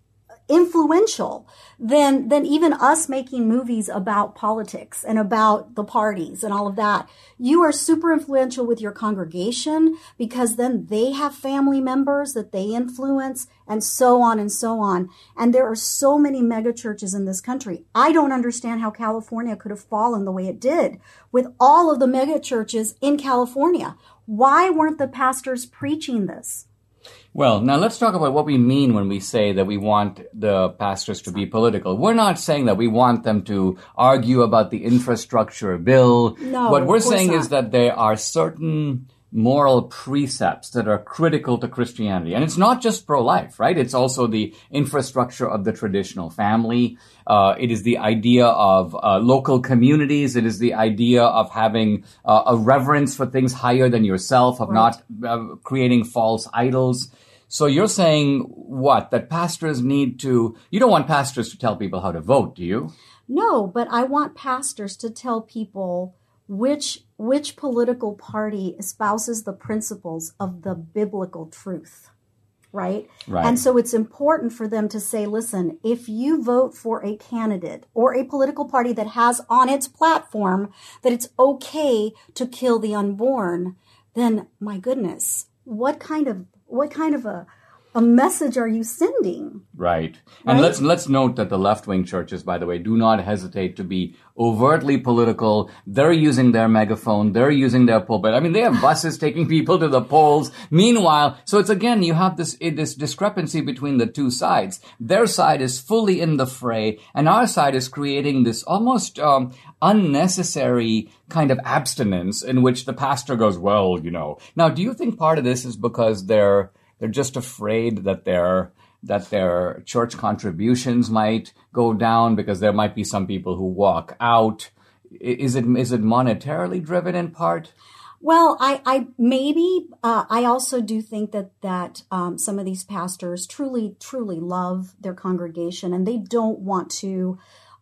influential than than even us making movies about politics and about the parties and all of that. You are super influential with your congregation because then they have family members that they influence and so on and so on. And there are so many mega churches in this country. I don't understand how California could have fallen the way it did with all of the mega churches in California. Why weren't the pastors preaching this? Well, now let's talk about what we mean when we say that we want the pastors to be political. We're not saying that we want them to argue about the infrastructure bill. No, what we're of course saying not. is that there are certain moral precepts that are critical to Christianity. And it's not just pro-life, right? It's also the infrastructure of the traditional family. Uh, it is the idea of uh, local communities. It is the idea of having uh, a reverence for things higher than yourself, of Right. not uh, creating false idols. So you're saying what? That pastors need to, you don't want pastors to tell people how to vote, do you? No, but I want pastors to tell people which which political party espouses the principles of the biblical truth, right? Right. And so it's important for them to say, listen, if you vote for a candidate or a political party that has on its platform that it's okay to kill the unborn, then my goodness, what kind of what kind of a a message are you sending? Right. And Right? let's let's note that the left-wing churches, by the way, do not hesitate to be overtly political. They're using their megaphone. They're using their pulpit. I mean, they have buses taking people to the polls. Meanwhile, so it's again, you have this this discrepancy between the two sides. Their side is fully in the fray, and our side is creating this almost um, unnecessary kind of abstinence in which the pastor goes, well, you know. Now, do you think part of this is because they're They're just afraid that their that their church contributions might go down because there might be some people who walk out? Is it is it monetarily driven in part? Well, I, I maybe uh, I also do think that that um, some of these pastors truly, truly love their congregation, and they don't want to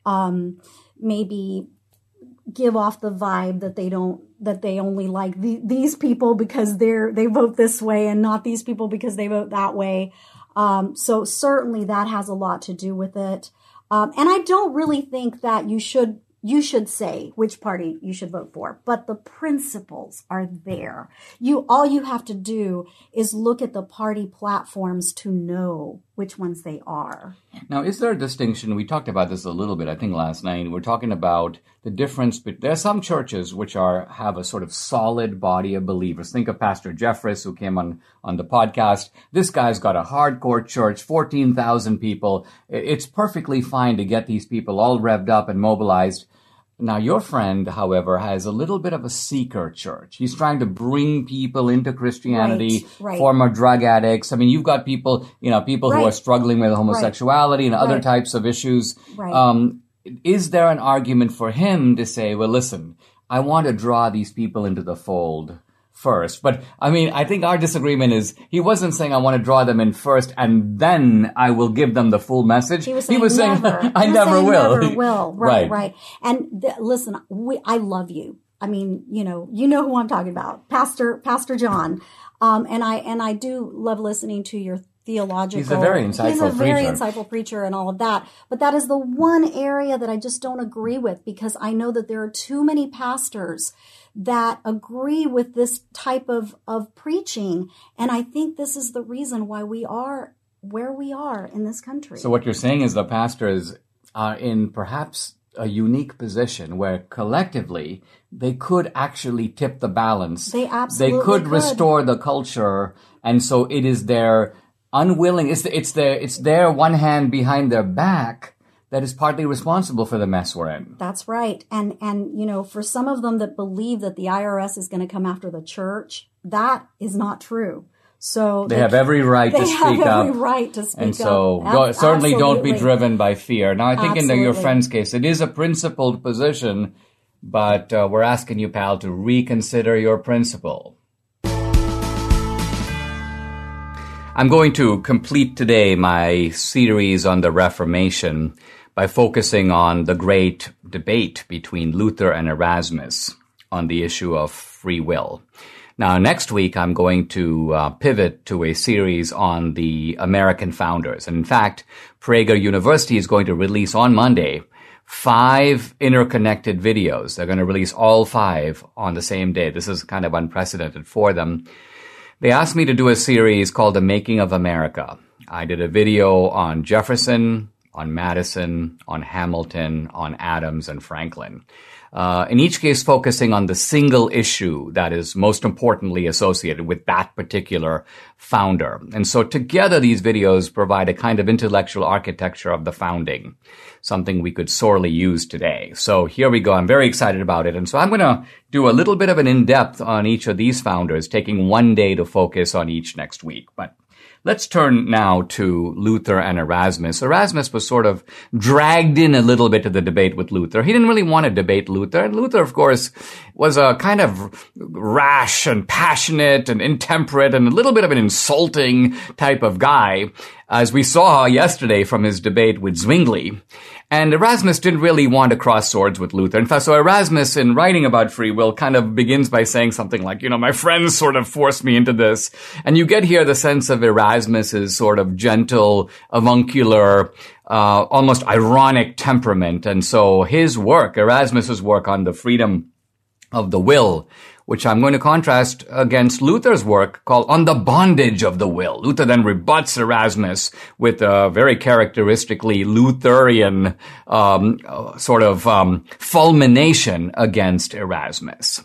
um, maybe give off the vibe that they don't that they only like the, these people because they're they vote this way and not these people because they vote that way. Um, so certainly that has a lot to do with it. Um, and I don't really think that you should you should say which party you should vote for, but the principles are there. You all you have to do is look at the party platforms to know which ones they are. Now, is there a distinction? We talked about this a little bit, I think, last night. We're talking about the difference. But there are some churches which are have a sort of solid body of believers. Think of Pastor Jeffress, who came on, on the podcast. This guy's got a hardcore church, fourteen thousand people. It's perfectly fine to get these people all revved up and mobilized. Now, your friend, however, has a little bit of a seeker church. He's trying to bring people into Christianity, Right, right. former drug addicts. I mean, you've got people, you know, people who Right. are struggling with homosexuality and other Right. types of issues. Right. Um, is there an argument for him to say, well, listen, I want to draw these people into the fold first? But, I mean, I think our disagreement is he wasn't saying I want to draw them in first and then I will give them the full message. He was saying, never. I He was never saying will. Never will. Right, Right. right. And th- listen, we, I love you. I mean, you know, you know who I'm talking about, Pastor Pastor John. Um, and I and I do love listening to your theological. He's a very insightful He's a very preacher. insightful preacher and all of that. But that is the one area that I just don't agree with because I know that there are too many pastors that agree with this type of, of preaching. And I think this is the reason why we are where we are in this country. So what you're saying is the pastors are in perhaps a unique position where collectively they could actually tip the balance. They absolutely They could, could. restore the culture. And so it is their unwilling, it's, it's their, it's their one hand behind their back that is partly responsible for the mess we're in. That's right. And, and, you know, for some of them that believe that the I R S is going to come after the church, that is not true. So They have every right they to have speak every up. right to speak And so up. go, Ab- certainly don't be absolutely. driven by fear. Now, I think in the, your Absolutely. friend's case, it is a principled position, but uh, we're asking you, pal, to reconsider your principle. I'm going to complete today my series on the Reformation by focusing on the great debate between Luther and Erasmus on the issue of free will. Now, next week, I'm going to uh, pivot to a series on the American founders. And in fact, Prager University is going to release on Monday five interconnected videos. They're going to release all five on the same day. This is kind of unprecedented for them. They asked me to do a series called The Making of America. I did a video on Jefferson, on Madison, on Hamilton, on Adams, and Franklin. Uh, in each case focusing on the single issue that is most importantly associated with that particular founder. And so together these videos provide a kind of intellectual architecture of the founding, something we could sorely use today. So here we go. I'm very excited about it. And so I'm going to do a little bit of an in-depth on each of these founders, taking one day to focus on each next week. But let's turn now to Luther and Erasmus. Erasmus was sort of dragged in a little bit to the debate with Luther. He didn't really want to debate Luther. And Luther, of course, was a kind of rash and passionate and intemperate and a little bit of an insulting type of guy, as we saw yesterday from his debate with Zwingli. And Erasmus didn't really want to cross swords with Luther. In fact, so Erasmus, in writing about free will, kind of begins by saying something like, you know, my friends sort of forced me into this. And you get here the sense of Erasmus's sort of gentle, avuncular, uh, almost ironic temperament. And so his work, Erasmus's work on the freedom of the will, which I'm going to contrast against Luther's work called On the Bondage of the Will. Luther then rebuts Erasmus with a very characteristically Lutheran um, sort of um, fulmination against Erasmus.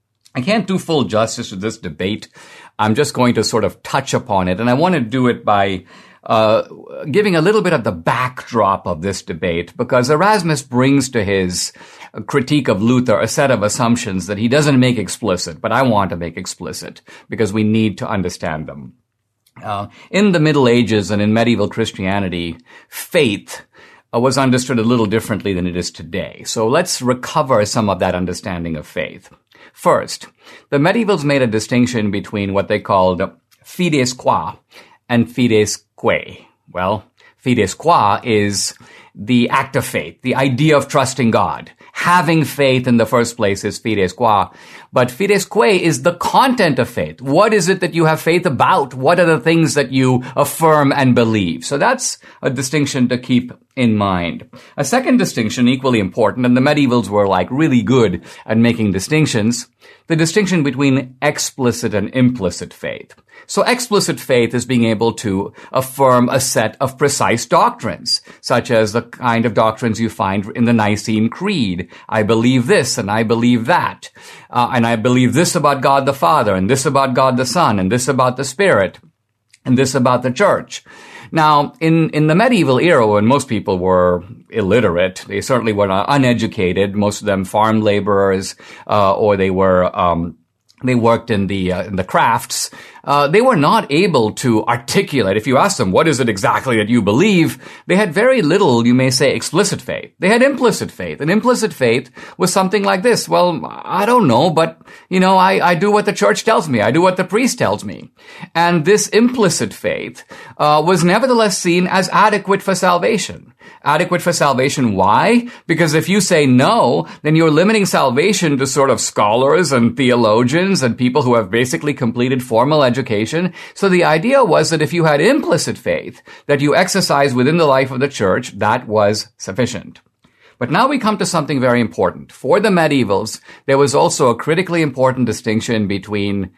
I can't do full justice to this debate. I'm just going to sort of touch upon it, and I want to do it by uh giving a little bit of the backdrop of this debate, because Erasmus brings to his critique of Luther a set of assumptions that he doesn't make explicit, but I want to make explicit because we need to understand them. Uh, in the Middle Ages and in medieval Christianity, faith uh, was understood a little differently than it is today. So let's recover some of that understanding of faith. First, the medievals made a distinction between what they called fides qua and fides quae. Well, fides qua is the act of faith, the idea of trusting God. Having faith in the first place is fides qua. But fides quae is the content of faith. What is it that you have faith about? What are the things that you affirm and believe? So that's a distinction to keep in mind. A second distinction, equally important, and the medievals were like really good at making distinctions, the distinction between explicit and implicit faith. So explicit faith is being able to affirm a set of precise doctrines, such as the kind of doctrines you find in the Nicene Creed. I believe this and I believe that. Uh, and I believe this about God the Father, and this about God the Son, and this about the Spirit, and this about the Church. Now, in, in the medieval era, when most people were illiterate, they certainly were uneducated, most of them farm laborers, uh, or they were, um, they worked in the, uh, in the crafts. Uh, they were not able to articulate. If you asked them, what is it exactly that you believe? They had very little, you may say, explicit faith. They had implicit faith. And implicit faith was something like this. Well, I don't know, but, you know, I, I do what the church tells me. I do what the priest tells me. And this implicit faith, uh, was nevertheless seen as adequate for salvation. Adequate for salvation. Why? Because if you say no, then you're limiting salvation to sort of scholars and theologians and people who have basically completed formal education. So the idea was that if you had implicit faith that you exercised within the life of the church, that was sufficient. But now we come to something very important. For the medievals, there was also a critically important distinction between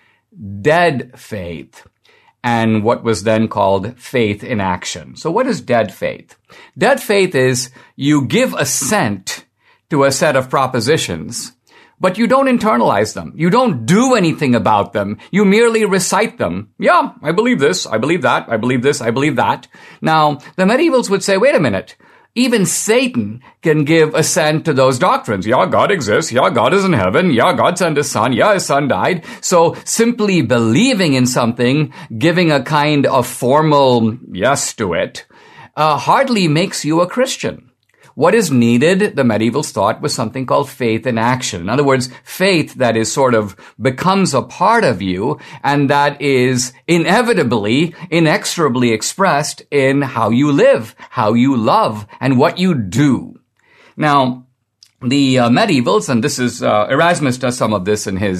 dead faith and what was then called faith in action. So what is dead faith? Dead faith is you give assent to a set of propositions, but you don't internalize them. You don't do anything about them. You merely recite them. Yeah, I believe this. I believe that. I believe this. I believe that. Now, the medievals would say, wait a minute. Even Satan can give assent to those doctrines. Yeah, God exists. Yeah, God is in heaven. Yeah, God sent his son. Yeah, his son died. So simply believing in something, giving a kind of formal yes to it, uh, hardly makes you a Christian. What is needed, the medievals thought, was something called faith in action. In other words, faith that is sort of becomes a part of you and that is inevitably, inexorably expressed in how you live, how you love, and what you do. Now, the uh, medievals, and this is, uh, Erasmus does some of this in his,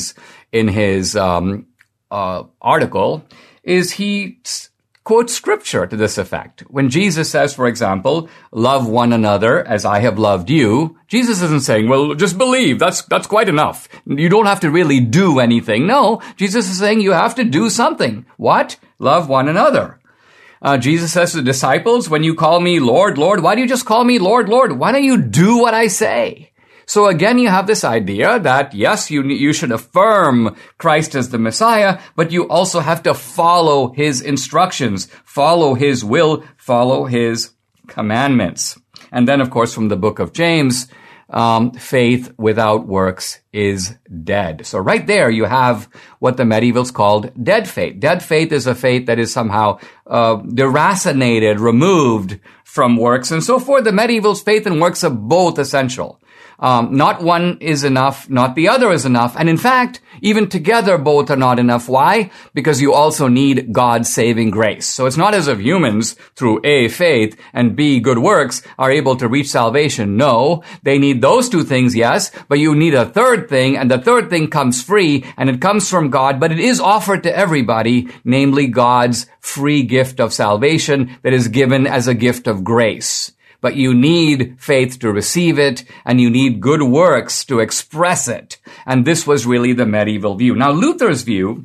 in his um, uh, article is he quotes scripture to this effect. When Jesus says, for example, love one another as I have loved you, Jesus isn't saying, well, just believe. That's, that's quite enough. You don't have to really do anything. No, Jesus is saying you have to do something. What? Love one another. Uh, Jesus says to the disciples, when you call me Lord, Lord, why do you just call me Lord, Lord? Why don't you do what I say? So again, you have this idea that, yes, you, you should affirm Christ as the Messiah, but you also have to follow his instructions, follow his will, follow his commandments. And then, of course, from the book of James, Um, faith without works is dead. So right there you have what the medievals called dead faith. Dead faith is a faith that is somehow uh, deracinated, removed from works, and so forth. The medievals' faith and works are both essential. Um, not one is enough, not the other is enough. And in fact, even together, both are not enough. Why? Because you also need God's saving grace. So it's not as if humans, through A, faith, and B, good works, are able to reach salvation. No, they need those two things, yes, but you need a third thing, and the third thing comes free, and it comes from God, but it is offered to everybody, namely God's free gift of salvation that is given as a gift of grace. But you need faith to receive it, and you need good works to express it. And this was really the medieval view. Now, Luther's view,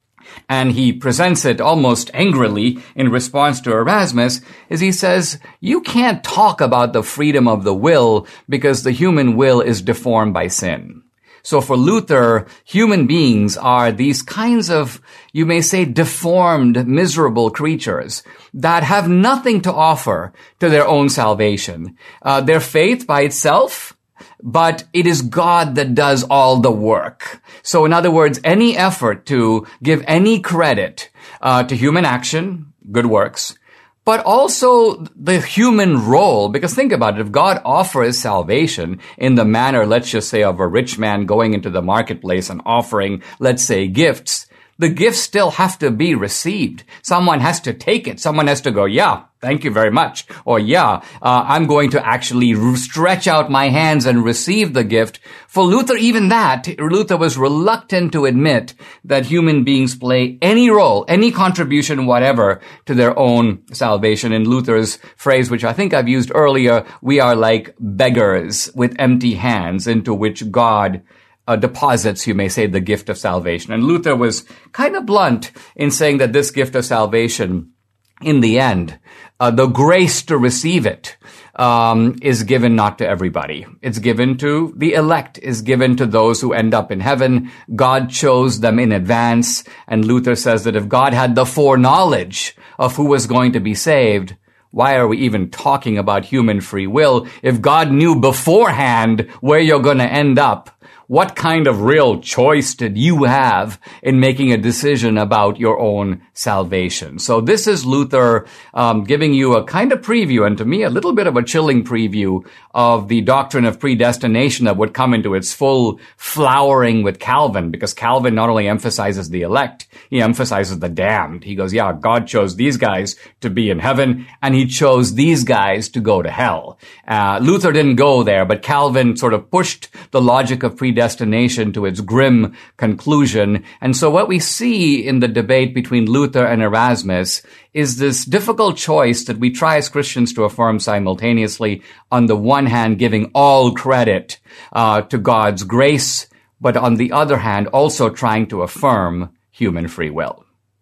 and he presents it almost angrily in response to Erasmus, is he says, you can't talk about the freedom of the will because the human will is deformed by sin. So for Luther, human beings are these kinds of, you may say, deformed, miserable creatures that have nothing to offer to their own salvation. Uh, their faith by itself, but it is God that does all the work. So in other words, any effort to give any credit uh, to human action, good works, but also the human role, because think about it, if God offers salvation in the manner, let's just say, of a rich man going into the marketplace and offering, let's say, gifts, the gifts still have to be received. Someone has to take it. Someone has to go, yeah, thank you very much. Or yeah, uh, I'm going to actually stretch out my hands and receive the gift. For Luther, even that, Luther was reluctant to admit that human beings play any role, any contribution, whatever, to their own salvation. In Luther's phrase, which I think I've used earlier, we are like beggars with empty hands into which God Uh, deposits, you may say, the gift of salvation. And Luther was kind of blunt in saying that this gift of salvation, in the end, uh, the grace to receive it, um, is given not to everybody. It's given to the elect, is given to those who end up in heaven. God chose them in advance. And Luther says that if God had the foreknowledge of who was going to be saved, why are we even talking about human free will? If God knew beforehand where you're going to end up, what kind of real choice did you have in making a decision about your own salvation? So this is Luther um, giving you a kind of preview, and to me a little bit of a chilling preview of the doctrine of predestination that would come into its full flowering with Calvin, because Calvin not only emphasizes the elect, he emphasizes the damned. He goes, yeah, God chose these guys to be in heaven, and he chose these guys to go to hell. Uh, Luther didn't go there, but Calvin sort of pushed the logic of predestination destination to its grim conclusion. And so what we see in the debate between Luther and Erasmus is this difficult choice that we try as Christians to affirm simultaneously. On the one hand, giving all credit uh, to God's grace, but on the other hand, also trying to affirm human free will.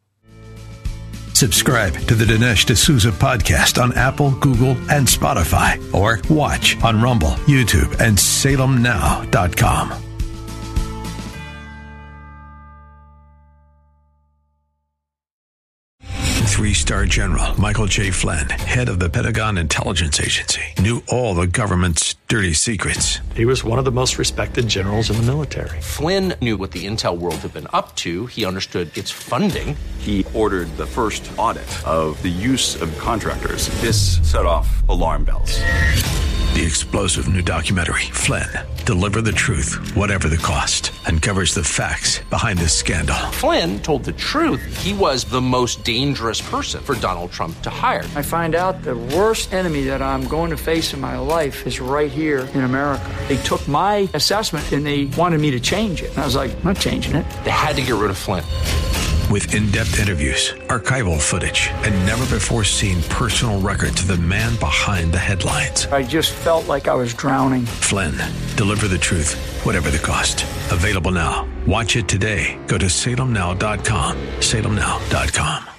Subscribe to the Dinesh D'Souza podcast on Apple, Google, and Spotify, or watch on Rumble, YouTube, and Salem Now dot com. Three-star General Michael J. Flynn, head of the Pentagon Intelligence Agency, knew all the government's dirty secrets. He was one of the most respected generals in the military. Flynn knew what the intel world had been up to. He understood its funding. He ordered the first audit of the use of contractors. This set off alarm bells. The explosive new documentary, Flynn, Deliver the Truth, Whatever the Cost, uncovers the facts behind this scandal. Flynn told the truth. He was the most dangerous person for Donald Trump to hire. I find out the worst enemy that I'm going to face in my life is right here in America. They took my assessment and they wanted me to change it. And I was like, I'm not changing it. They had to get rid of Flynn. With in-depth interviews, archival footage, and never-before-seen personal records of the man behind the headlines. I just felt like I was drowning. Flynn, Deliver the Truth, Whatever the Cost. Available now. Watch it today. Go to salem now dot com. salem now dot com.